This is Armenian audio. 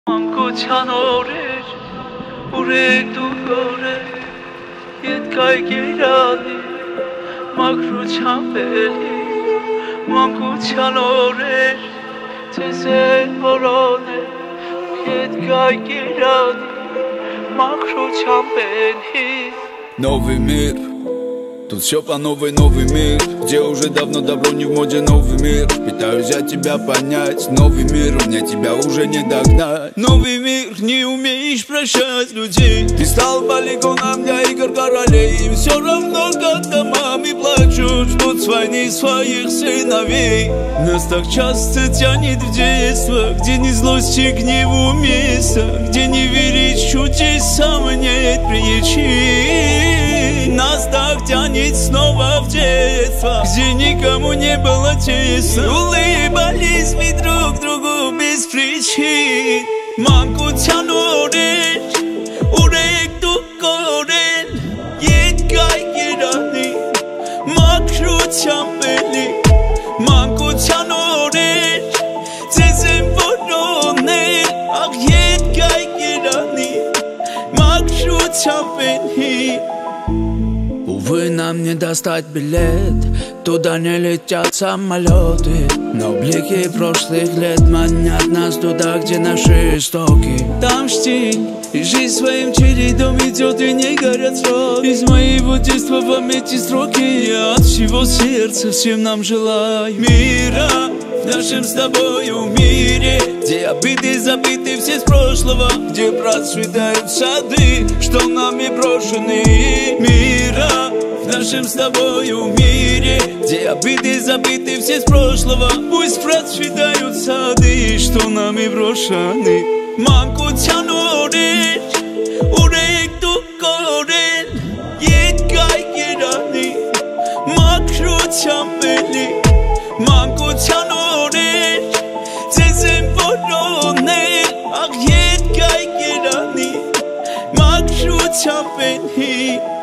Մանկության օրեր ուրեք դու գորեր ետկայգերանի մաքրությամբ էլի մանկության օրեր ձեզ են որոնել ետկայգերանի մաքրությամբ էլի Новый мир, тут все по новой, новый мир, где уже давно не в моде новый мир. Пытаюсь я тебя понять, новый мир, мне тебя уже не догнать. Новый мир, не умеешь прощать людей. Ты стал полигоном для игр королей. Им все равно, когда мамы плачут, ждут с войны своих сыновей. Нас так часто тянет в детство, где ни злости, гневу места, где не верить чудесам нет причин. Нас так тянет снова в детство, где никому не было тесно. Улыбались мы друг другу без причин. Մանկության օրեր ուրեք դու կորել ետկայգերանի մաքրությամբ էլի Մանկության օրեր ձեզ են որոնել աղ ետկայգերանի մաքրությամբ էլի Увы, нам не достать билет, туда не летят самолеты. Но блики прошлых лет манят нас туда, где наши истоки. Там штиль, и жизнь своим чередом идет, и не горят сроки. Из моего детства в памяти строки. Я от всего сердца всем нам желаю мира в нашем с тобою мире, где обиды забыты все с прошлого, где процветают сады, что нами брошены. Мира в нашем с тобою мире, где обиды забыты все с прошлого, пусть процветают сады, что нами брошены. Մանկության օրեր ուրեք դու կորել ետկայգերանի մաքրությամբ էլի Մանկության օրեր ձեզ են որոնել աղ ետկայգերանի մաքրությամբ էլի